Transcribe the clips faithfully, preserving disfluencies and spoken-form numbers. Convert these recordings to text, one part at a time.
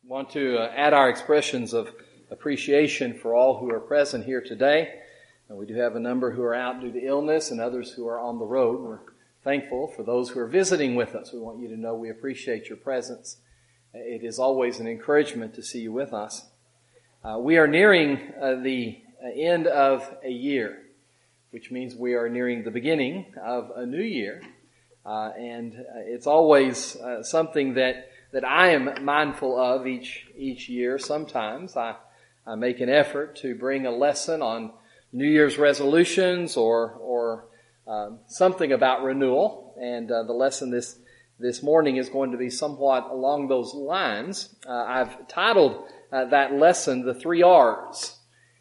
want to uh, add our expressions of appreciation for all who are present here today. And we do have a number who are out due to illness and others who are on the road. We're thankful for those who are visiting with us. We want you to know we appreciate your presence. It is always an encouragement to see you with us. Uh, we are nearing uh, the end of a year, which means we are nearing the beginning of a new year. Uh, and uh, it's always uh, something that that I am mindful of each each year. Sometimes I, I make an effort to bring a lesson on New Year's resolutions or or um, something about renewal. And uh, the lesson this this morning is going to be somewhat along those lines. Uh, I've titled uh, that lesson "The Three R's,"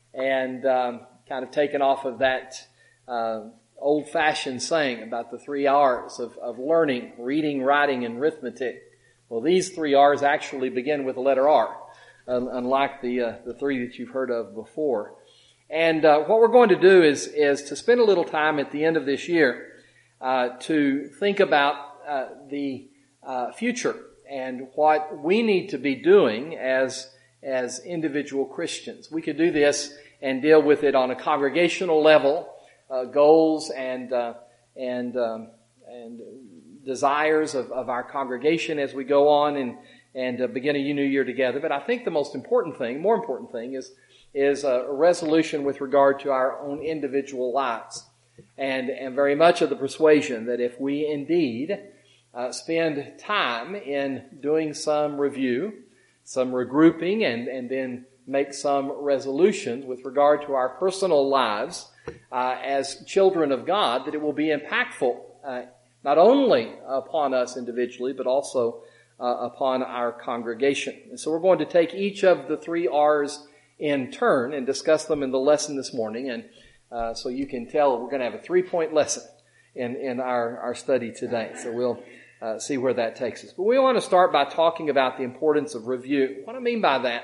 and um, kind of taken off of that uh, old-fashioned saying about the three R's of, of learning, reading, writing, and arithmetic. Well, these three R's actually begin with the letter R, um, unlike the uh, the three that you've heard of before. And uh, what we're going to do is is to spend a little time at the end of this year uh, to think about uh, the uh, future and what we need to be doing as as individual Christians. We could do this and deal with it on a congregational level, uh, goals and uh, and um, and desires of, of our congregation as we go on and and uh, begin a new year together. But I think the most important thing, more important thing, is is a resolution with regard to our own individual lives, and and very much of the persuasion that if we indeed uh, spend time in doing some review, some regrouping, and and then make some resolutions with regard to our personal lives uh, as children of God, that it will be impactful. Uh, Not only upon us individually, but also uh, upon our congregation. And so we're going to take each of the three R's in turn and discuss them in the lesson this morning. And uh, so you can tell we're going to have a three-point lesson in, in our, our study today. So we'll uh, see where that takes us. But we want to start by talking about the importance of review. What I mean by that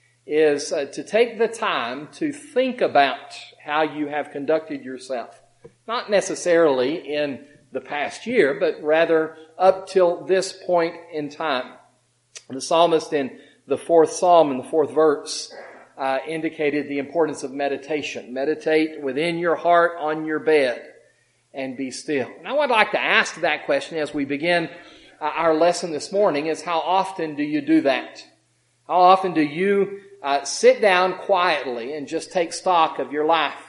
is uh, to take the time to think about how you have conducted yourself. Not necessarily in the past year, but rather up till this point in time. The psalmist in the fourth psalm, in the fourth verse, uh, indicated the importance of meditation. Meditate within your heart on your bed and be still. And I would like to ask that question as we begin uh, our lesson this morning is how often do you do that? How often do you uh, sit down quietly and just take stock of your life?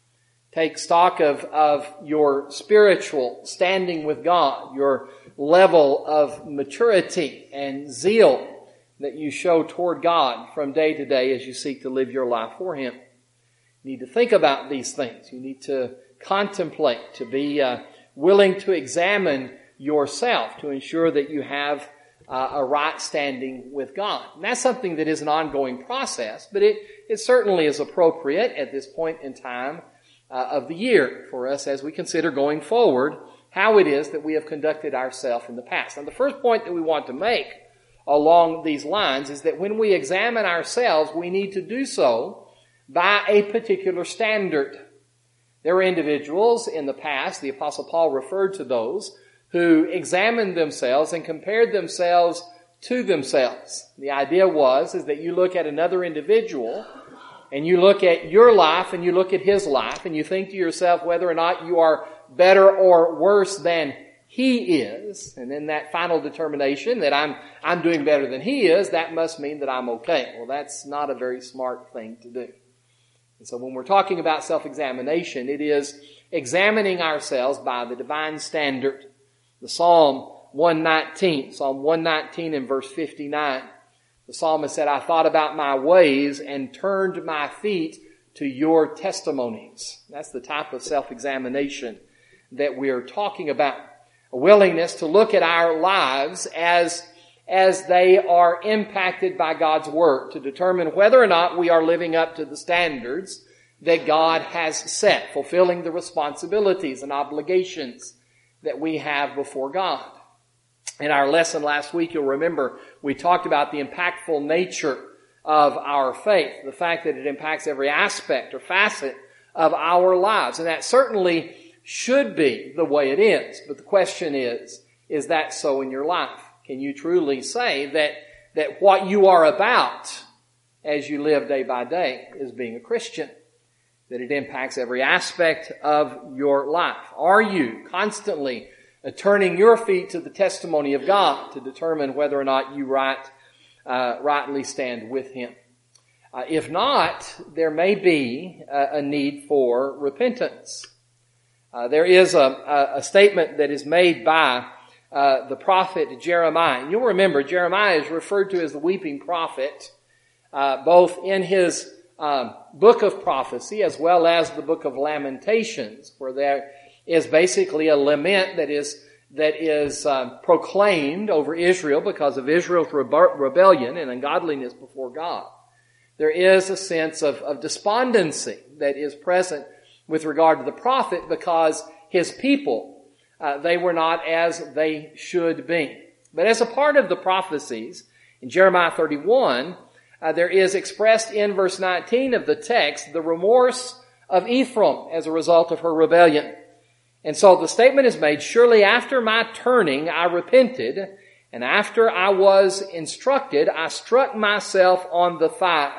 Take stock of, of your spiritual standing with God, your level of maturity and zeal that you show toward God from day to day as you seek to live your life for Him. You need to think about these things. You need to contemplate, to be uh, willing to examine yourself to ensure that you have uh, a right standing with God. And that's something that is an ongoing process, but it, it certainly is appropriate at this point in time Uh, of the year for us as we consider going forward how it is that we have conducted ourselves in the past. And the first point that we want to make along these lines is that when we examine ourselves, we need to do so by a particular standard. There were individuals in the past, the Apostle Paul referred to those, who examined themselves and compared themselves to themselves. The idea was is that you look at another individual and you look at your life and you look at his life and you think to yourself whether or not you are better or worse than he is. And then that final determination that I'm I'm doing better than he is, that must mean that I'm okay. Well, that's not a very smart thing to do. And so when we're talking about self-examination, it is examining ourselves by the divine standard. The Psalm one nineteen, Psalm one nineteen and verse fifty-nine. The psalmist said, I thought about my ways and turned my feet to your testimonies. That's the type of self-examination that we're talking about. A willingness to look at our lives as, as they are impacted by God's Word, to determine whether or not we are living up to the standards that God has set, fulfilling the responsibilities and obligations that we have before God. In our lesson last week, you'll remember, we talked about the impactful nature of our faith, the fact that it impacts every aspect or facet of our lives. And that certainly should be the way it is. But the question is, is that so in your life? Can you truly say that that what you are about as you live day by day is being a Christian, that it impacts every aspect of your life. Are you constantly turning your feet to the testimony of God to determine whether or not you right, uh, rightly stand with Him? Uh, if not, there may be a, a need for repentance. Uh, there is a, a, a statement that is made by uh, the prophet Jeremiah. And you'll remember Jeremiah is referred to as the weeping prophet, uh, both in his um, book of prophecy as well as the book of Lamentations, where there is basically a lament that is that is uh, proclaimed over Israel because of Israel's rebe- rebellion and ungodliness before God. There is a sense of, of despondency that is present with regard to the prophet because his people, uh, they were not as they should be. But as a part of the prophecies, in Jeremiah thirty-one, uh, there is expressed in verse nineteen of the text the remorse of Ephraim as a result of her rebellion. And so the statement is made, surely after my turning I repented, and after I was instructed, I struck myself on the thigh.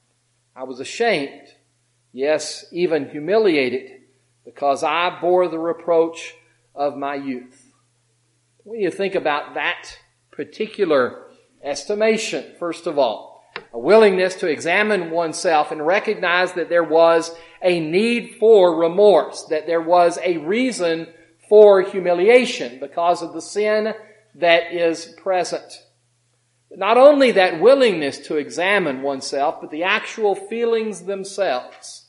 I was ashamed, yes, even humiliated, because I bore the reproach of my youth. When you think about that particular estimation, first of all, a willingness to examine oneself and recognize that there was a need for remorse, that there was a reason for humiliation because of the sin that is present. Not only that willingness to examine oneself, but the actual feelings themselves.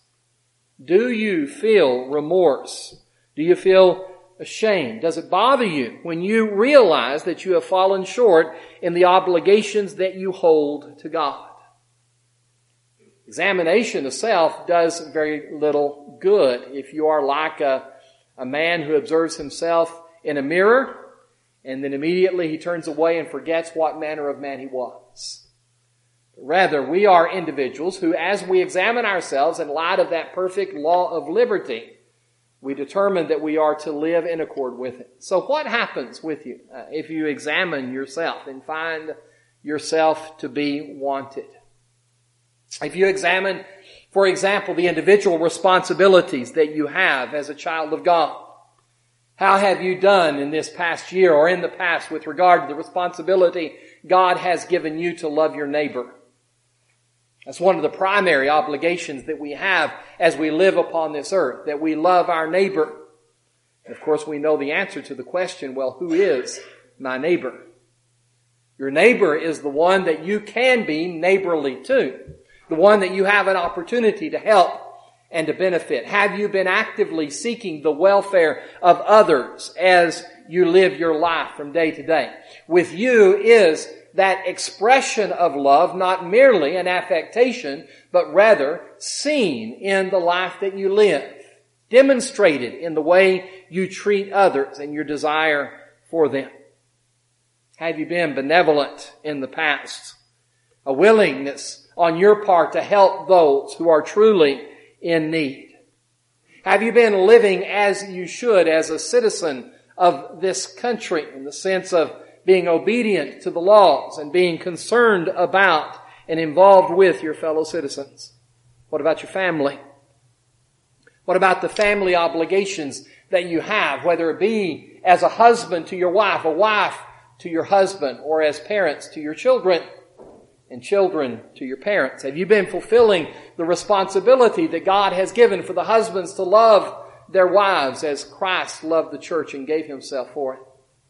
Do you feel remorse? Do you feel ashamed? Does it bother you when you realize that you have fallen short in the obligations that you hold to God? Examination of self does very little good. If you are like a, a man who observes himself in a mirror, and then immediately he turns away and forgets what manner of man he was. Rather, we are individuals who, as we examine ourselves in light of that perfect law of liberty, we determine that we are to live in accord with it. So what happens with you uh, if you examine yourself and find yourself to be wanted? If you examine, for example, the individual responsibilities that you have as a child of God, how have you done in this past year or in the past with regard to the responsibility God has given you to love your neighbor? That's one of the primary obligations that we have as we live upon this earth, that we love our neighbor. And of course, we know the answer to the question, well, who is my neighbor? Your neighbor is the one that you can be neighborly to, the one that you have an opportunity to help and to benefit. Have you been actively seeking the welfare of others as you live your life from day to day? With you is that expression of love, not merely an affectation, but rather seen in the life that you live, demonstrated in the way you treat others and your desire for them. Have you been benevolent in the past? A willingness on your part to help those who are truly in need? Have you been living as you should as a citizen of this country in the sense of being obedient to the laws and being concerned about and involved with your fellow citizens? What about your family? What about the family obligations that you have, whether it be as a husband to your wife, a wife to your husband, or as parents to your children, and children to your parents? Have you been fulfilling the responsibility that God has given for the husbands to love their wives as Christ loved the church and gave himself for it?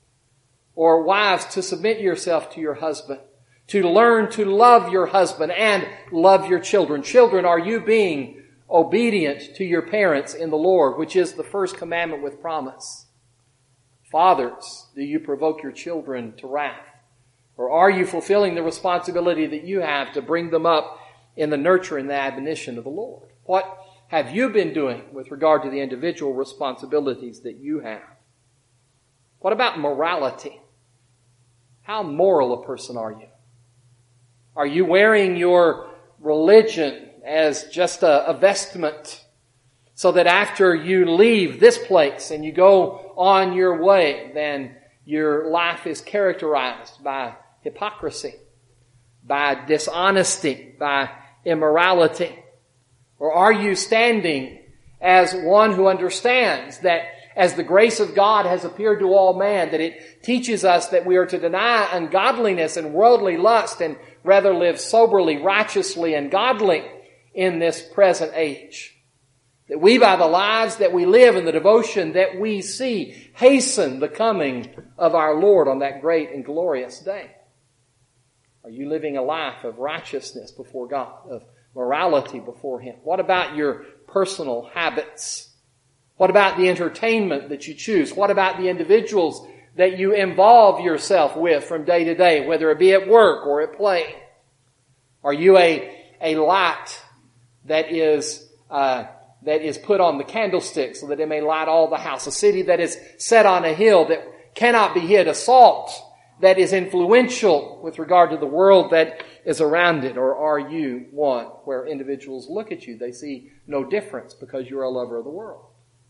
Or wives, to submit yourself to your husband, to learn to love your husband and love your children. Children, are you being obedient to your parents in the Lord, which is the first commandment with promise? Fathers, do you provoke your children to wrath? Or are you fulfilling the responsibility that you have to bring them up in the nurture and the admonition of the Lord? What have you been doing with regard to the individual responsibilities that you have? What about morality? How moral a person are you? Are you wearing your religion as just a, a vestment so that after you leave this place and you go on your way, then your life is characterized by hypocrisy? by dishonesty, by immorality? Or are you standing as one who understands that as the grace of God has appeared to all man, that it teaches us that we are to deny ungodliness and worldly lust and rather live soberly, righteously, and godly in this present age? That we, by the lives that we live and the devotion that we see, hasten the coming of our Lord on that great and glorious day. Are you living a life of righteousness before God, of morality before Him? What about your personal habits? What about the entertainment that you choose? What about the individuals that you involve yourself with from day to day, whether it be at work or at play? Are you a, a light that is uh, that is put on the candlestick so that it may light all the house? A city that is set on a hill that cannot be hid? A salt that is influential with regard to the world that is around it? Or are you one where individuals look at you, they see no difference because you're a lover of the world?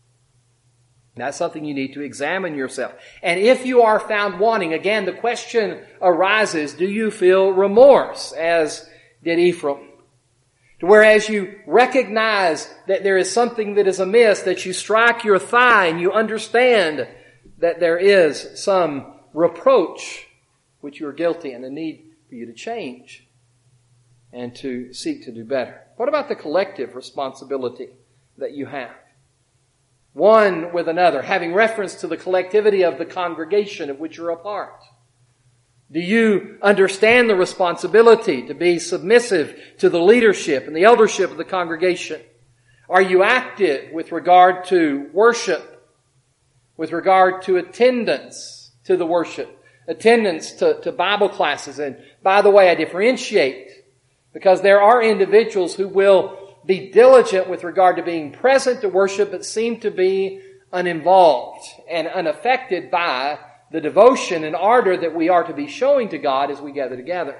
That's something you need to examine yourself. And if you are found wanting, again, the question arises, do you feel remorse, as did Ephraim? To whereas you recognize that there is something that is amiss, that you strike your thigh and you understand that there is some reproach which you are guilty and a need for you to change and to seek to do better. What about the collective responsibility that you have? One with another, having reference to the collectivity of the congregation of which you're a part. Do you understand the responsibility to be submissive to the leadership and the eldership of the congregation? Are you active with regard to worship, with regard to attendance to the worship, attendance to, to Bible classes? And by the way, I differentiate because there are individuals who will be diligent with regard to being present to worship, but seem to be uninvolved and unaffected by the devotion and ardor that we are to be showing to God as we gather together.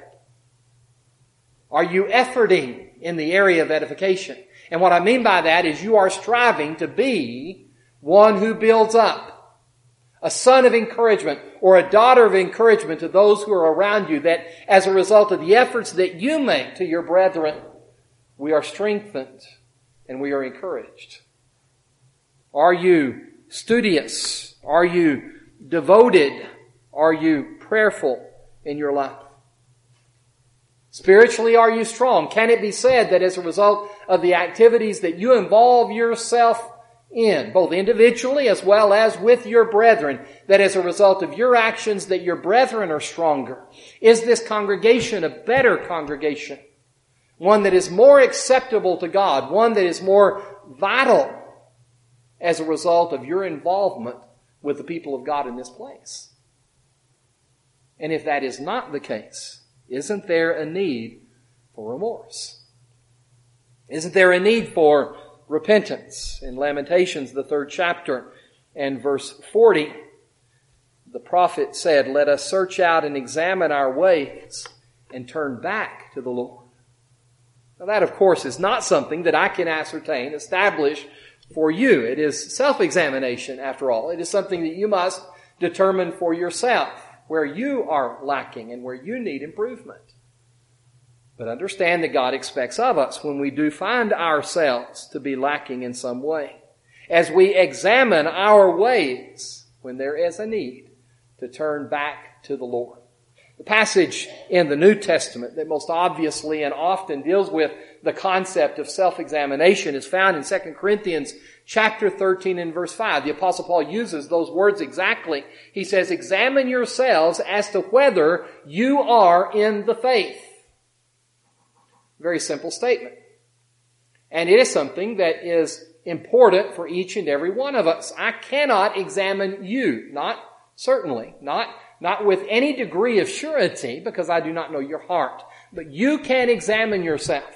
Are you efforting in the area of edification? And what I mean by that is you are striving to be one who builds up, a son of encouragement or a daughter of encouragement to those who are around you, that as a result of the efforts that you make to your brethren, we are strengthened and we are encouraged. Are you studious? Are you devoted? Are you prayerful in your life? Spiritually, are you strong? Can it be said that as a result of the activities that you involve yourself in, both individually as well as with your brethren, that as a result of your actions that your brethren are stronger? Is this congregation a better congregation? One that is more acceptable to God, one that is more vital as a result of your involvement with the people of God in this place? And if that is not the case, isn't there a need for remorse? Isn't there a need for repentance? In Lamentations, the third chapter and verse forty, the prophet said, "Let us search out and examine our ways and turn back to the Lord." Now that, of course, is not something that I can ascertain, establish for you. It is self-examination, after all. It is something that you must determine for yourself, where you are lacking and where you need improvement. But understand that God expects of us, when we do find ourselves to be lacking in some way, as we examine our ways, when there is a need, to turn back to the Lord. The passage in the New Testament that most obviously and often deals with the concept of self-examination is found in Second Corinthians chapter thirteen and verse five. The Apostle Paul uses those words exactly. He says, "Examine yourselves as to whether you are in the faith." Very simple statement. And it is something that is important for each and every one of us. I cannot examine you, not certainly, not Not with any degree of surety, because I do not know your heart. But you can examine yourself.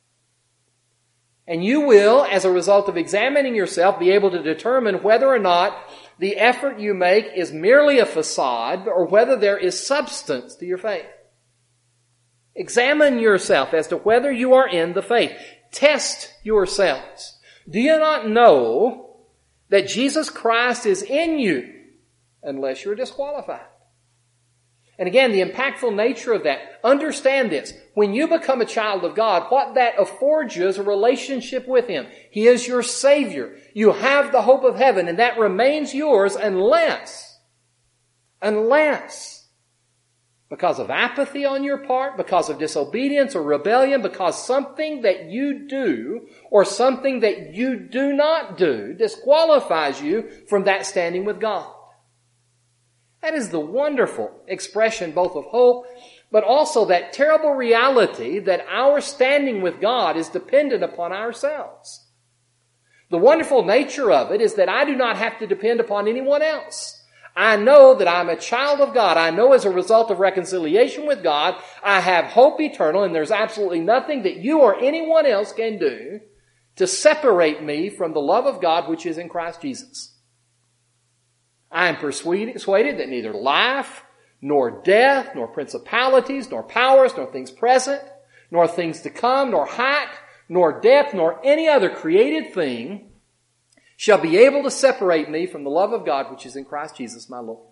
And you will, as a result of examining yourself, be able to determine whether or not the effort you make is merely a facade or whether there is substance to your faith. Examine yourself as to whether you are in the faith. Test yourselves. Do you not know that Jesus Christ is in you unless you're disqualified? And again, the impactful nature of that, understand this. When you become a child of God, what that affords you is a relationship with Him. He is your Savior. You have the hope of heaven, and that remains yours unless, unless, because of apathy on your part, because of disobedience or rebellion, because something that you do or something that you do not do disqualifies you from that standing with God. That is the wonderful expression both of hope, but also that terrible reality that our standing with God is dependent upon ourselves. The wonderful nature of it is that I do not have to depend upon anyone else. I know that I'm a child of God. I know as a result of reconciliation with God, I have hope eternal, and there's absolutely nothing that you or anyone else can do to separate me from the love of God which is in Christ Jesus. I am persuaded that neither life, nor death, nor principalities, nor powers, nor things present, nor things to come, nor height, nor depth, nor any other created thing shall be able to separate me from the love of God which is in Christ Jesus my Lord.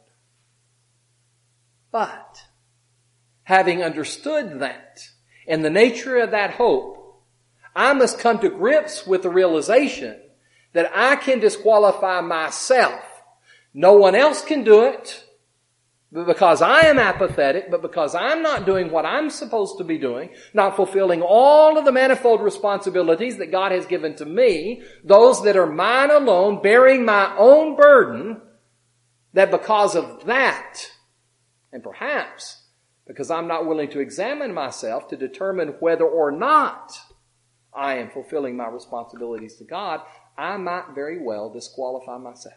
But, having understood that, and the nature of that hope, I must come to grips with the realization that I can disqualify myself. No one else can do it, but because I am apathetic, but because I'm not doing what I'm supposed to be doing, not fulfilling all of the manifold responsibilities that God has given to me, those that are mine alone, bearing my own burden, that because of that, and perhaps because I'm not willing to examine myself to determine whether or not I am fulfilling my responsibilities to God, I might very well disqualify myself.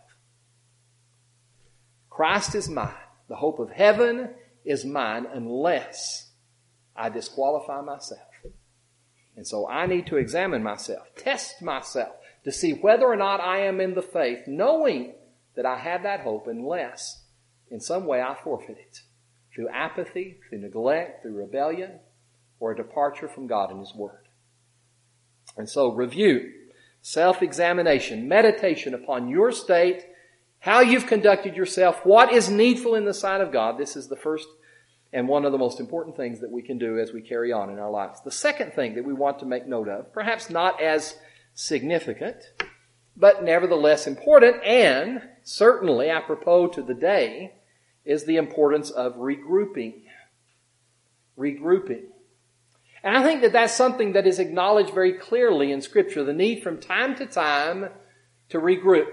Christ is mine. The hope of heaven is mine unless I disqualify myself. And so I need to examine myself, test myself to see whether or not I am in the faith, knowing that I have that hope unless in some way I forfeit it through apathy, through neglect, through rebellion, or a departure from God and His Word. And so review, self-examination, meditation upon your state, how you've conducted yourself, what is needful in the sight of God. This is the first and one of the most important things that we can do as we carry on in our lives. The second thing that we want to make note of, perhaps not as significant, but nevertheless important, and certainly apropos to the day, is the importance of regrouping. Regrouping. And I think that that's something that is acknowledged very clearly in Scripture, the need from time to time to regroup,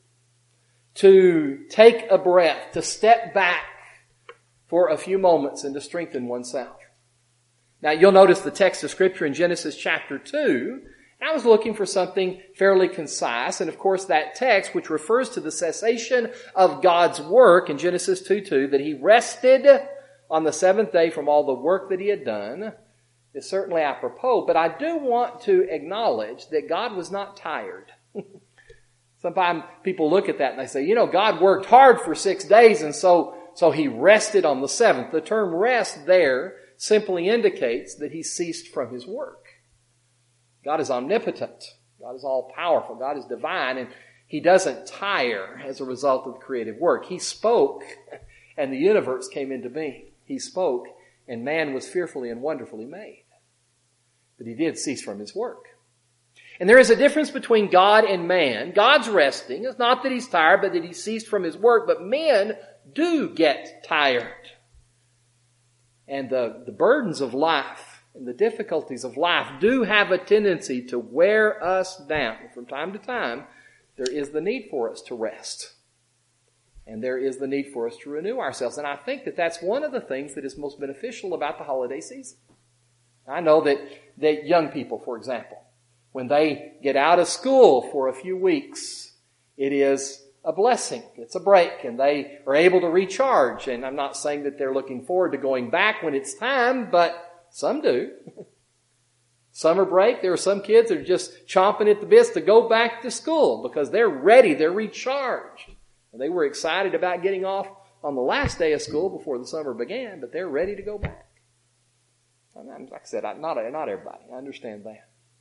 to take a breath, to step back for a few moments and to strengthen oneself. Now you'll notice the text of Scripture in Genesis chapter two. I was looking for something fairly concise, and of course that text, which refers to the cessation of God's work in Genesis two two, that He rested on the seventh day from all the work that He had done, is certainly apropos. But I do want to acknowledge that God was not tired. Sometimes people look at that and they say, you know, God worked hard for six days and so, so He rested on the seventh. The term rest there simply indicates that He ceased from His work. God is omnipotent. God is all powerful. God is divine, and He doesn't tire as a result of creative work. He spoke and the universe came into being. He spoke and man was fearfully and wonderfully made. But He did cease from His work. And there is a difference between God and man. God's resting. It's not that He's tired, but that He ceased from His work. But men do get tired. And the, the burdens of life and the difficulties of life do have a tendency to wear us down. From time to time, there is the need for us to rest. And there is the need for us to renew ourselves. And I think that that's one of the things that is most beneficial about the holiday season. I know that, that young people, for example, when they get out of school for a few weeks, it is a blessing. It's a break, and they are able to recharge. And I'm not saying that they're looking forward to going back when it's time, but some do. Summer break, there are some kids that are just chomping at the bits to go back to school because they're ready, they're recharged. And they were excited about getting off on the last day of school before the summer began, but they're ready to go back. And like I said, not, not everybody. I understand that.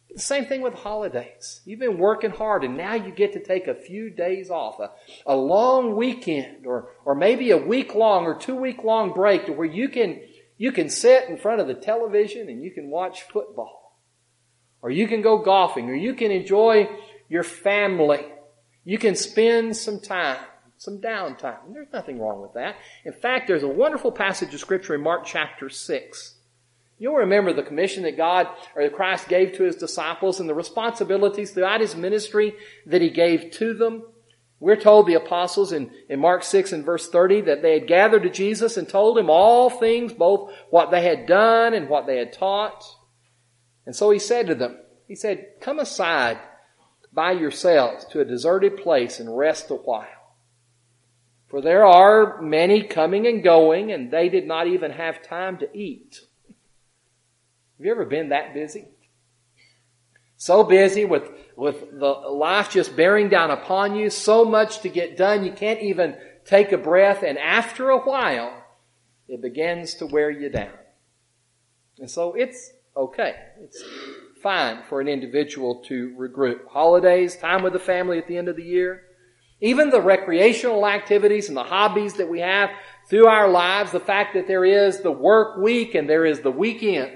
The same thing with holidays. You've been working hard and now you get to take a few days off, a, a long weekend or, or maybe a week long or two week long break to where you can, you can sit in front of the television and you can watch football, or you can go golfing, or you can enjoy your family. You can spend some time, some downtime. And there's nothing wrong with that. In fact, there's a wonderful passage of Scripture in Mark chapter six. You'll remember the commission that God or that Christ gave to His disciples and the responsibilities throughout His ministry that He gave to them. We're told the apostles in, in Mark six and verse thirty that they had gathered to Jesus and told Him all things, both what they had done and what they had taught. And so He said to them, He said, "Come aside by yourselves to a deserted place and rest a while. For there are many coming and going, and they did not even have time to eat." Have you ever been that busy? So busy with, with the life just bearing down upon you, so much to get done, you can't even take a breath, and after a while, it begins to wear you down. And so it's okay. It's fine for an individual to regroup. Holidays, time with the family at the end of the year, even the recreational activities and the hobbies that we have through our lives, the fact that there is the work week and there is the weekend.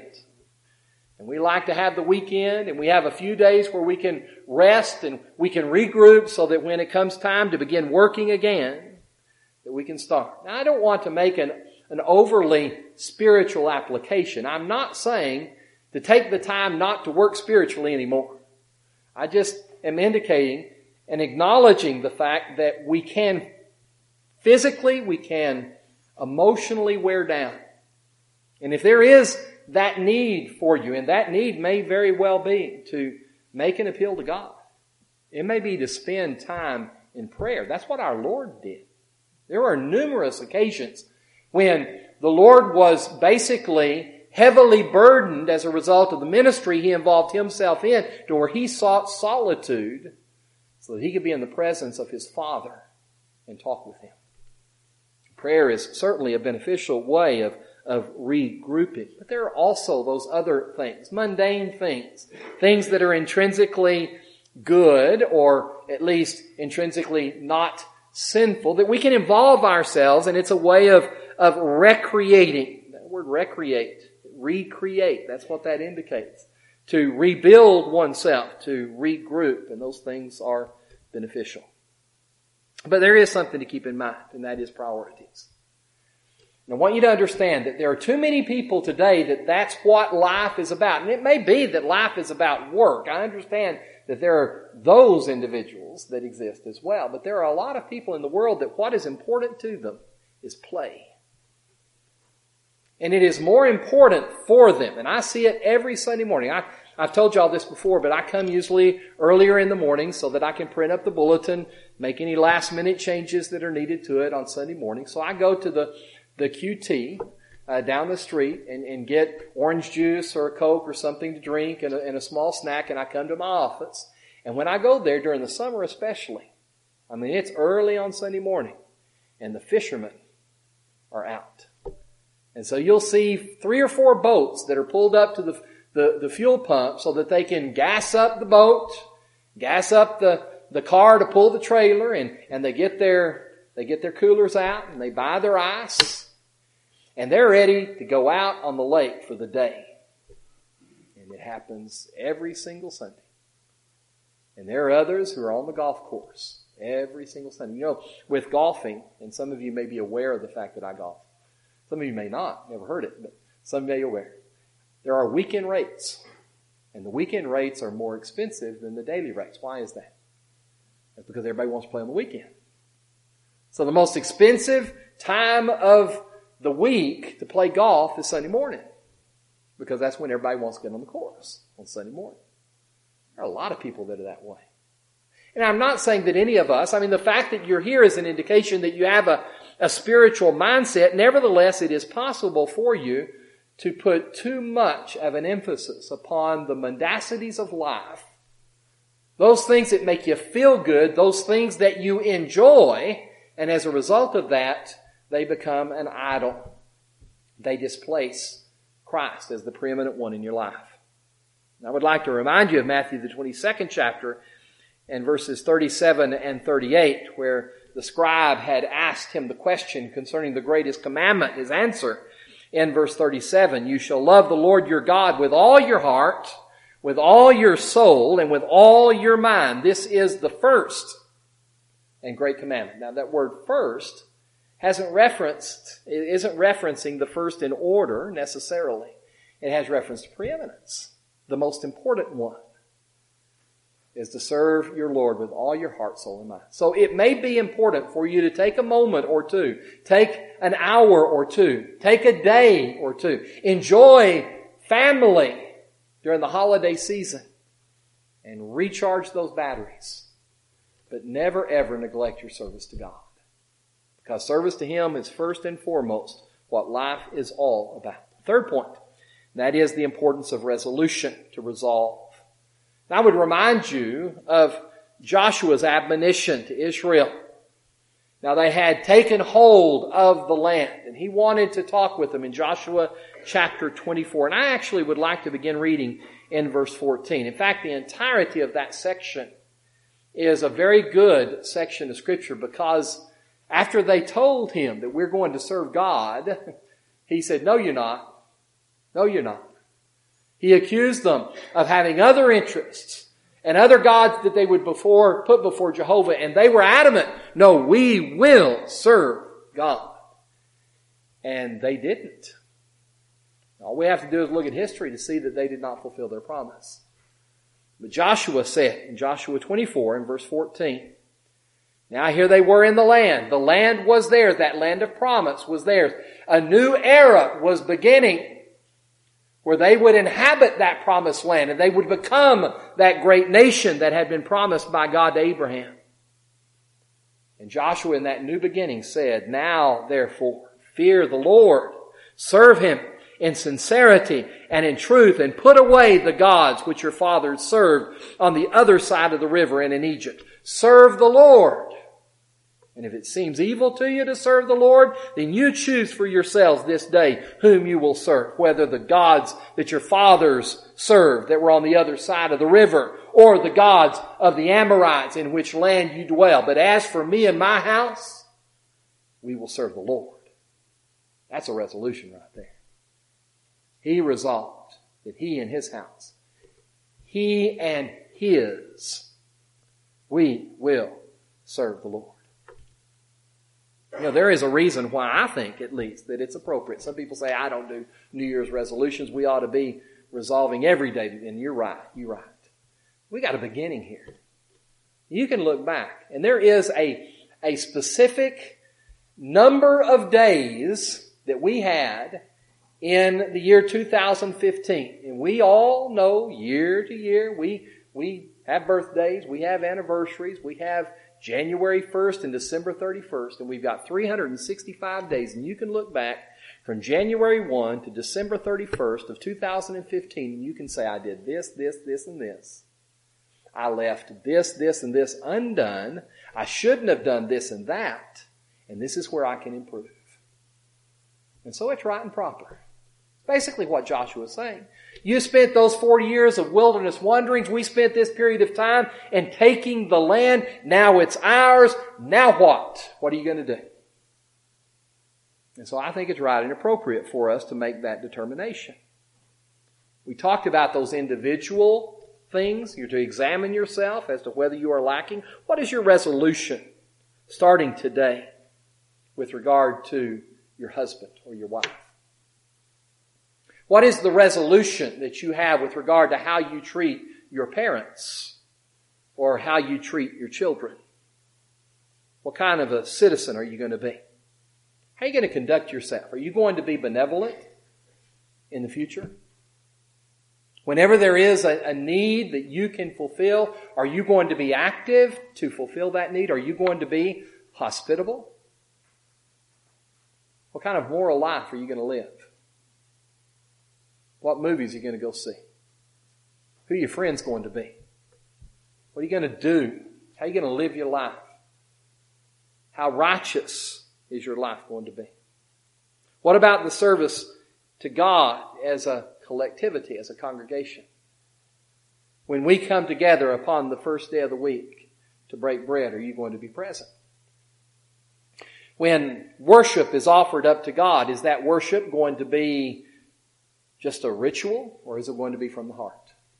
And we like to have the weekend, and we have a few days where we can rest and we can regroup so that when it comes time to begin working again, that we can start. Now, I don't want to make an, an overly spiritual application. I'm not saying to take the time not to work spiritually anymore. I just am indicating and acknowledging the fact that we can physically, we can emotionally wear down. And if there is that need for you, and that need may very well be to make an appeal to God. It may be to spend time in prayer. That's what our Lord did. There are numerous occasions when the Lord was basically heavily burdened as a result of the ministry He involved Himself in, to where He sought solitude so that He could be in the presence of His Father and talk with Him. Prayer is certainly a beneficial way of of regrouping. But there are also those other things, mundane things, things that are intrinsically good, or at least intrinsically not sinful, that we can involve ourselves, and it's a way of, of recreating. That word recreate, recreate, that's what that indicates. To rebuild oneself, to regroup, and those things are beneficial. But there is something to keep in mind, and that is priorities. I want you to understand that there are too many people today that that's what life is about. And it may be that life is about work. I understand that there are those individuals that exist as well. But there are a lot of people in the world that what is important to them is play. And it is more important for them. And I see it every Sunday morning. I, I've told you all this before, but I come usually earlier in the morning so that I can print up the bulletin, make any last minute changes that are needed to it on Sunday morning. So I go to the the Q T uh, down the street and, and get orange juice or a Coke or something to drink and a, and a small snack, and I come to my office. And when I go there during the summer especially, I mean, it's early on Sunday morning, and the fishermen are out. And so you'll see three or four boats that are pulled up to the, the, the fuel pump so that they can gas up the boat, gas up the, the car to pull the trailer, and, and they get their They get their coolers out and they buy their ice, and they're ready to go out on the lake for the day. And it happens every single Sunday. And there are others who are on the golf course every single Sunday. You know, with golfing, and some of you may be aware of the fact that I golf. Some of you may not, never heard it, but some may be aware. There are weekend rates. And the weekend rates are more expensive than the daily rates. Why is that? That's because everybody wants to play on the weekend. So the most expensive time of the week to play golf is Sunday morning, because that's when everybody wants to get on the course, on Sunday morning. There are a lot of people that are that way. And I'm not saying that any of us, I mean, the fact that you're here is an indication that you have a, a spiritual mindset. Nevertheless, it is possible for you to put too much of an emphasis upon the mendacities of life, those things that make you feel good, those things that you enjoy, and as a result of that, they become an idol. They displace Christ as the preeminent one in your life. I would like to remind you of Matthew, the twenty-second chapter, and verses thirty-seven and thirty-eight, where the scribe had asked him the question concerning the greatest commandment. His answer in verse thirty-seven, you shall love the Lord your God with all your heart, with all your soul, and with all your mind. This is the first and great commandment. Now that word first hasn't referenced, it isn't referencing the first in order necessarily. It has reference to preeminence. The most important one is to serve your Lord with all your heart, soul, and mind. So it may be important for you to take a moment or two, take an hour or two, take a day or two, enjoy family during the holiday season, and recharge those batteries. But never ever neglect your service to God. Because service to Him is first and foremost what life is all about. Third point, that is the importance of resolution, to resolve. I would remind you of Joshua's admonition to Israel. Now they had taken hold of the land, and he wanted to talk with them in Joshua chapter twenty-four. And I actually would like to begin reading in verse fourteen. In fact, the entirety of that section is a very good section of Scripture, because after they told him that we're going to serve God, he said, no, you're not. No, you're not. He accused them of having other interests and other gods that they would before put before Jehovah, and they were adamant, no, we will serve God. And they didn't. All we have to do is look at history to see that they did not fulfill their promise. But Joshua said in Joshua twenty-four and verse fourteen, now here they were in the land. The land was theirs. That land of promise was theirs. A new era was beginning, where they would inhabit that promised land and they would become that great nation that had been promised by God to Abraham. And Joshua in that new beginning said, now therefore fear the Lord, serve Him in sincerity and in truth, and put away the gods which your fathers served on the other side of the river and in Egypt. Serve the Lord. And if it seems evil to you to serve the Lord, then you choose for yourselves this day whom you will serve, whether the gods that your fathers served that were on the other side of the river, or the gods of the Amorites in which land you dwell. But as for me and my house, we will serve the Lord. That's a resolution right there. He resolved that he and his house, he and his, we will serve the Lord. You know, there is a reason why I think, at least, that it's appropriate. Some people say, I don't do New Year's resolutions. We ought to be resolving every day. And you're right. You're right. We got a beginning here. You can look back, and there is a, a specific number of days that we had in the year two thousand fifteen. And we all know year to year, we, we have birthdays, we have anniversaries, we have January first and December thirty-first, and we've got three hundred sixty-five days, and you can look back from January first to December thirty-first of two thousand fifteen, and you can say, I did this, this, this, and this. I left this, this, and this undone. I shouldn't have done this and that, and this is where I can improve. And so it's right and proper. Basically what Joshua is saying. You spent those forty years of wilderness wanderings. We spent this period of time in taking the land. Now it's ours. Now what? What are you going to do? And so I think it's right and appropriate for us to make that determination. We talked about those individual things. You're to examine yourself as to whether you are lacking. What is your resolution starting today with regard to your husband or your wife? What is the resolution that you have with regard to how you treat your parents or how you treat your children? What kind of a citizen are you going to be? How are you going to conduct yourself? Are you going to be benevolent in the future? Whenever there is a, a need that you can fulfill, are you going to be active to fulfill that need? Are you going to be hospitable? What kind of moral life are you going to live? What movies are you going to go see? Who are your friends going to be? What are you going to do? How are you going to live your life? How righteous is your life going to be? What about the service to God as a collectivity, as a congregation? when we come together upon the first day of the week to break bread, are you going to be present? When worship is offered up to God, is that worship going to be just a ritual, or is it going to be from the heart?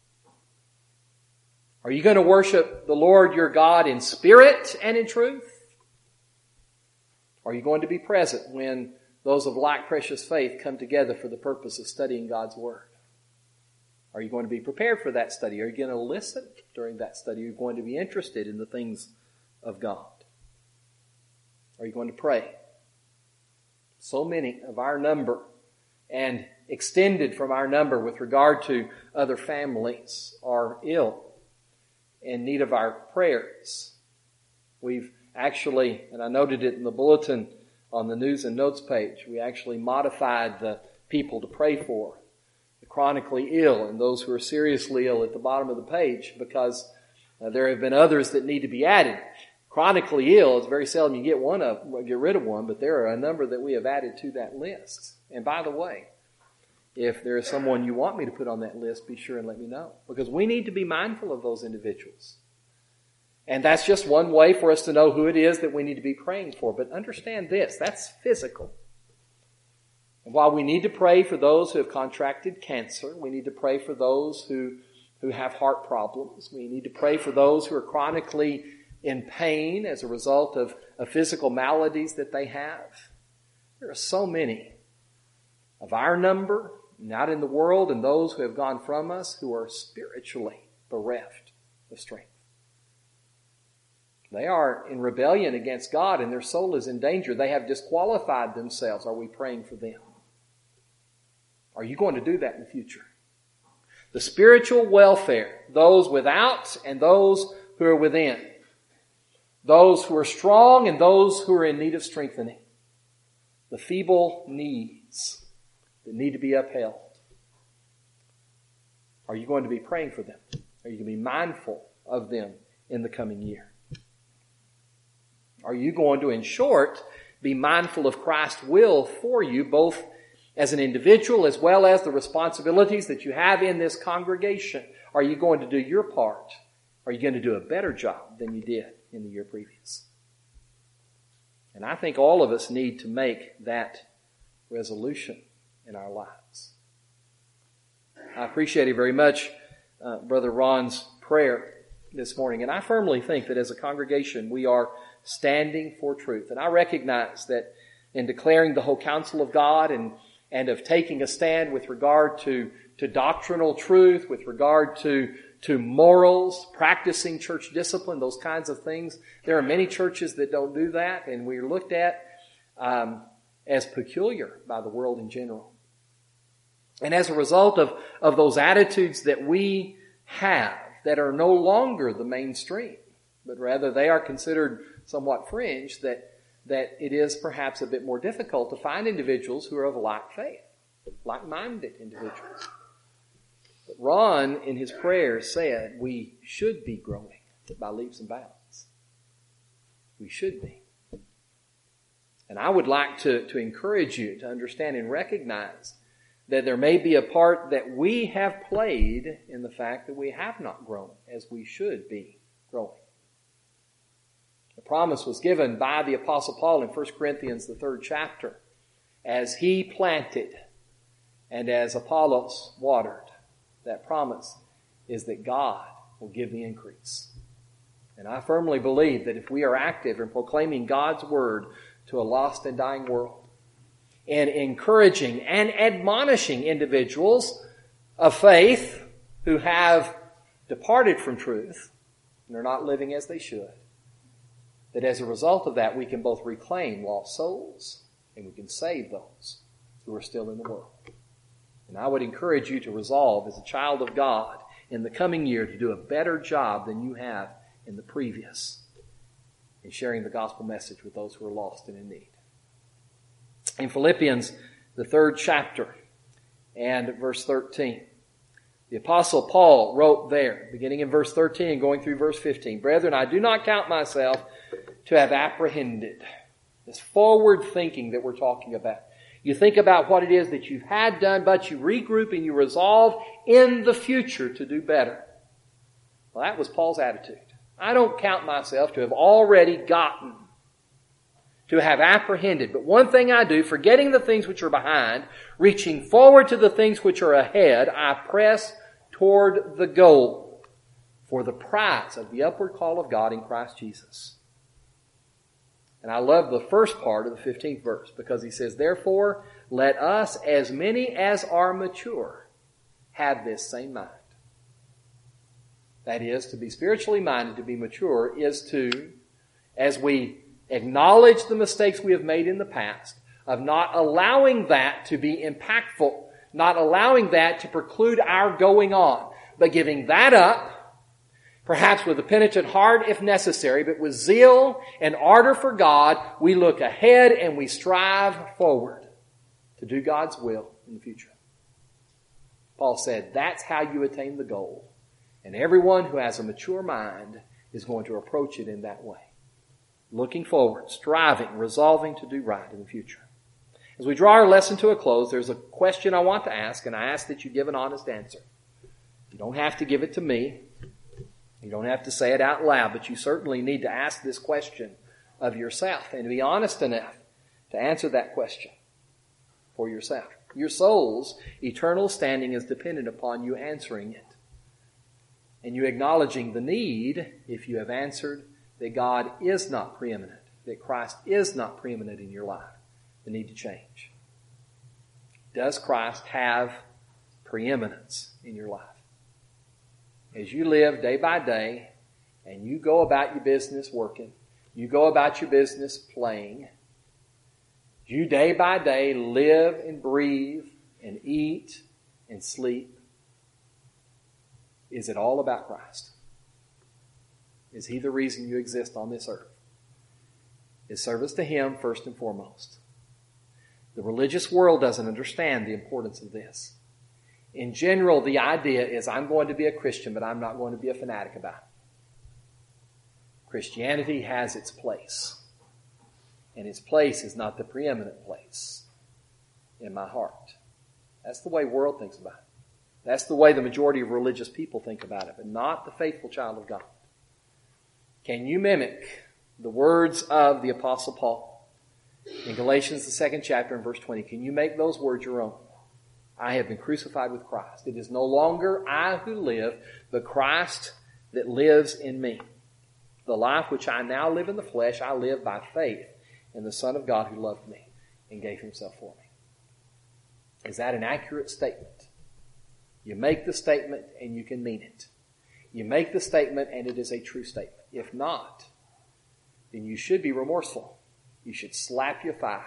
Are you going to worship the Lord your God in spirit and in truth? Are you going to be present when those of like precious faith come together for the purpose of studying God's Word? Are you going to be prepared for that study? Are you going to listen during that study? Are you going to be interested in the things of God? Are you going to pray? So many of our number, and extended from our number with regard to other families, are ill, in need of our prayers. We've actually, and I noted it in the bulletin on the news and notes page, we actually modified the people to pray for, the chronically ill and those who are seriously ill at the bottom of the page, because uh, there have been others that need to be added. Chronically ill, it's very seldom you get one of, get rid of one, but there are a number that we have added to that list. And by the way, if there is someone you want me to put on that list, be sure and let me know. Because we need to be mindful of those individuals. And that's just one way for us to know who it is that we need to be praying for. But understand this, that's physical. And while we need to pray for those who have contracted cancer, we need to pray for those who, who have heart problems. We need to pray for those who are chronically in pain as a result of, of physical maladies that they have. There are so many of our number, not in the world, and those who have gone from us who are spiritually bereft of strength. They are in rebellion against God and their soul is in danger. They have disqualified themselves. Are we praying for them? Are you going to do that in the future? The spiritual welfare, those without and those who are within. Those who are strong and those who are in need of strengthening. The feeble needs that need to be upheld. Are you going to be praying for them? Are you going to be mindful of them in the coming year? Are you going to, in short, be mindful of Christ's will for you, both as an individual as well as the responsibilities that you have in this congregation? Are you going to do your part? Are you going to do a better job than you did in the year previous? And I think all of us need to make that resolution in our lives. I appreciated very much uh, Brother Ron's prayer this morning, and I firmly think that as a congregation we are standing for truth. And I recognize that in declaring the whole counsel of God and, and of taking a stand with regard to, to doctrinal truth, with regard to, to morals, practicing church discipline, those kinds of things, there are many churches that don't do that, and we're looked at um, as peculiar by the world in general. And as a result of, of those attitudes that we have that are no longer the mainstream, but rather they are considered somewhat fringe, that, that it is perhaps a bit more difficult to find individuals who are of like faith, like-minded individuals. But Ron, in his prayer, said we should be growing by leaps and bounds. We should be. And I would like to, to encourage you to understand and recognize that there may be a part that we have played in the fact that we have not grown as we should be growing. The promise was given by the Apostle Paul in First Corinthians, the third chapter, as he planted and as Apollos watered. That promise is that God will give the increase. And I firmly believe that if we are active in proclaiming God's word to a lost and dying world, and encouraging and admonishing individuals of faith who have departed from truth and are not living as they should, that as a result of that we can both reclaim lost souls and we can save those who are still in the world. And I would encourage you to resolve as a child of God in the coming year to do a better job than you have in the previous in sharing the gospel message with those who are lost and in need. In Philippians, the third chapter and verse thirteen, the Apostle Paul wrote there, beginning in verse thirteen and going through verse fifteen, "Brethren, I do not count myself to have apprehended." This forward thinking that we're talking about. You think about what it is that you've had done, but you regroup and you resolve in the future to do better. Well, that was Paul's attitude. I don't count myself to have already gotten, to have apprehended. But one thing I do, forgetting the things which are behind, reaching forward to the things which are ahead, I press toward the goal for the prize of the upward call of God in Christ Jesus. And I love the first part of the fifteenth verse because he says, therefore, let us, as many as are mature, have this same mind. That is, to be spiritually minded, to be mature, is to, as we acknowledge the mistakes we have made in the past, of not allowing that to be impactful, not allowing that to preclude our going on, but giving that up, perhaps with a penitent heart if necessary, but with zeal and ardor for God, we look ahead and we strive forward to do God's will in the future. Paul said, that's how you attain the goal. And everyone who has a mature mind is going to approach it in that way. Looking forward, striving, resolving to do right in the future. As we draw our lesson to a close, there's a question I want to ask, and I ask that you give an honest answer. You don't have to give it to me. You don't have to say it out loud, but you certainly need to ask this question of yourself and to be honest enough to answer that question for yourself. Your soul's eternal standing is dependent upon you answering it. And you acknowledging the need, if you have answered, that God is not preeminent, that Christ is not preeminent in your life, the need to change. Does Christ have preeminence in your life? As you live day by day, and you go about your business working, you go about your business playing, you day by day live and breathe and eat and sleep, is it all about Christ? Is He the reason you exist on this earth? Is service to Him first and foremost? The religious world doesn't understand the importance of this. In general, the idea is I'm going to be a Christian, but I'm not going to be a fanatic about it. Christianity has its place. And its place is not the preeminent place in my heart. That's the way the world thinks about it. That's the way the majority of religious people think about it, but not the faithful child of God. Can you mimic the words of the Apostle Paul in Galatians, the second chapter, and verse twenty? Can you make those words your own? I have been crucified with Christ. It is no longer I who live, but Christ that lives in me. The life which I now live in the flesh, I live by faith in the Son of God who loved me and gave Himself for me. Is that an accurate statement? You make the statement and you can mean it. You make the statement and it is a true statement. If not, then you should be remorseful. You should slap your thigh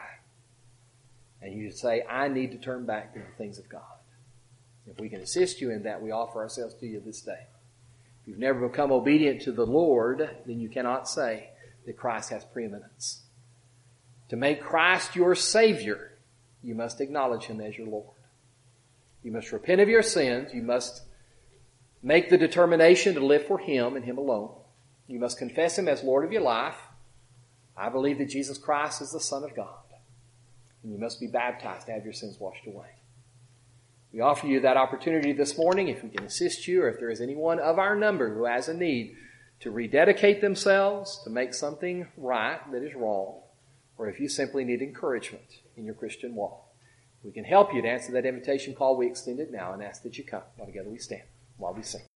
and you should say, I need to turn back to the things of God. If we can assist you in that, we offer ourselves to you this day. If you've never become obedient to the Lord, then you cannot say that Christ has preeminence. To make Christ your Savior, you must acknowledge Him as your Lord. You must repent of your sins. You must make the determination to live for Him and Him alone. You must confess Him as Lord of your life. I believe that Jesus Christ is the Son of God. And you must be baptized to have your sins washed away. We offer you that opportunity this morning if we can assist you or if there is anyone of our number who has a need to rededicate themselves, to make something right that is wrong, or if you simply need encouragement in your Christian walk. We can help you to answer that invitation call. We extend it now and ask that you come. While together we stand, while we sing.